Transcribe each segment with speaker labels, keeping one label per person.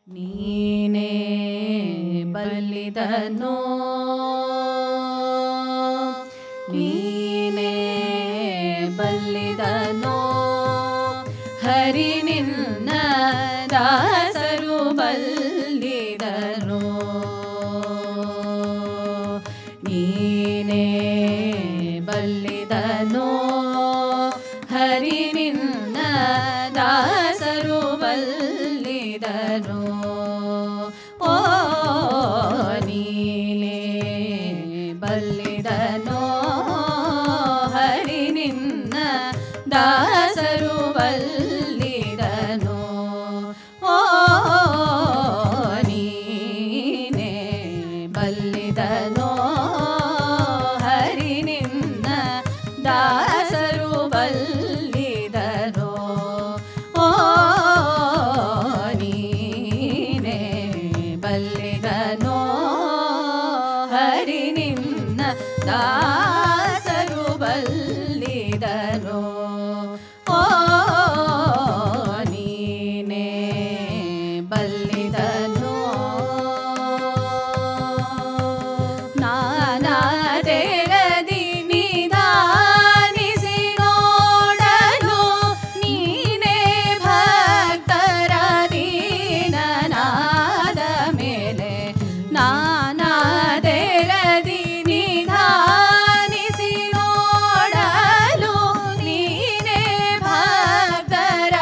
Speaker 1: ನೀನೇ ಬಲ್ಲಿದನೋ ನೀನೇ ಬಲ್ಲಿದನೋ ಹರಿ ನಿನ್ನ ದಾಸರು ಬಲ್ಲಿದನೋ ನೀನೇ ಬಲ್ಲಿದನೋ ಹರಿ ನಿನ್ನ ದಾಸರು ಬಲ್ಲಿದನೋ ಓ ನೀನೇ ಬಲ್ಲಿದನೋ ಹರಿ ನಿನ್ನ ದಾಸರು ಬಲ್ಲಿದನೋ ಓ ನೀನೇ ಬಲ್ಲಿದನೋ ಹರಿ ನಿನ್ನ ದಾಸರು ಬಲ್ಲಿದನೋ ಓ ನೀನೇ ಬಲ್ಲಿದನೋ ಹರಿ ನಿನ್ನ ದಾಸರು ಬಲ್ಲಿದನೋ ಓ ನೀನೇ ಬಲ್ಲಿದನೋ ನಾನಾದೆರದಿ ನಿಧಾನಿಸಿ ನೋಡಲು ನೀನೇ ಭಕ್ತರ ದೀನನಾದ ಮೇಲೆ ನಾನಾದೆರದಿ ನಿಧಾನಿಸಿ ನೋಡಲು ನೀನೇ ಭಕ್ತರ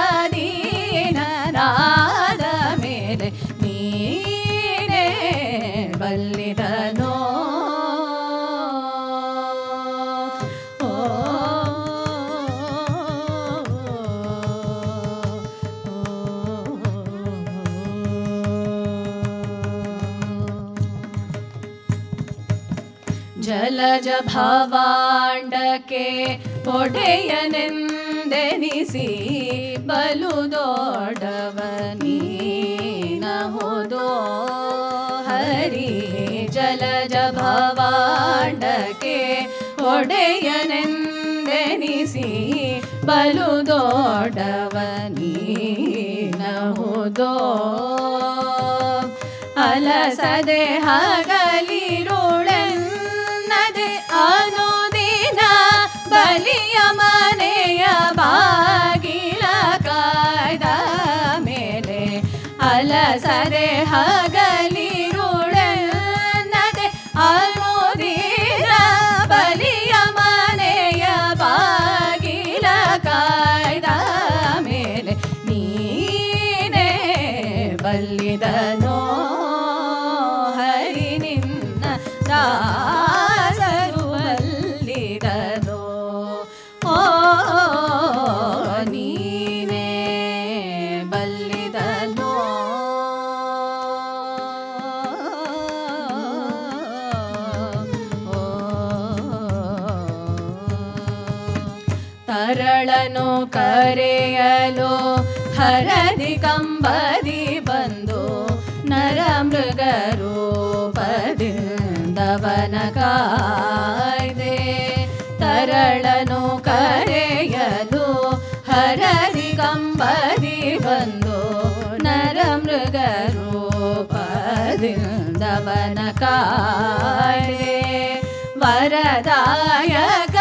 Speaker 1: ದೀನನಾದ ಮೇಲೆ ನೀನೇ ಬಲ್ಲಿದನೋ ಓ ಜಲಜ ಭವಾಂಡಕ್ಕೆ ಒಡೆಯನೆಂದೆನಿಸಿ ಬಲು ದೊಡ್ಡವನೀನಹುದೋ ಹರಿ ಜಲಜ ಭವಾಂಡಕ್ಕೆ ಒಡೆಯನೆಂದೆನಿಸಿ ಬಲು ದೊಡ್ಡವನೀನಹುದೋ ಅಲಸದೆ ಹಗಲಿರುಳೆನ್ನದೆ ಅನುದಿನ ಬಲಿಯ ಮನೆಯ ಬಾಗಿಲ ಕಾಯ್ದ ಮೇಲೆ ಅಲಸದೆ ಹಗಲಿರುಳೆನ್ನದೆ ಅನುದಿನ ಬಲಿಯ ಮನೆಯ ಬಾಗಿಲ ಕಾಯ್ದ ಮೇಲೆ ನೀನೇ ಬಲ್ಲಿದನೋ ಹರಿ ನಿನ್ನ ದಾಸರು ಬಲ್ಲಿದನೋ ಓ ನೀನೇ ಬಲ್ಲಿದನೋ ತರಳನು ಕರೆಯಲು ಹರದಿ ಕಂಬದಿ ಬಂದು ನರಮೃಗ ರೂಪದಿಂದವನ ಕಾಯ್ದೆ ತರಳನು ಕರೆಯಲು ಹರದಿ ಕಂಬದಿ ಬಂದು ನರಮೃಗ ರೂಪದಿಂದವನ ಕಾಯ್ದೆ ವರದಾಯಕ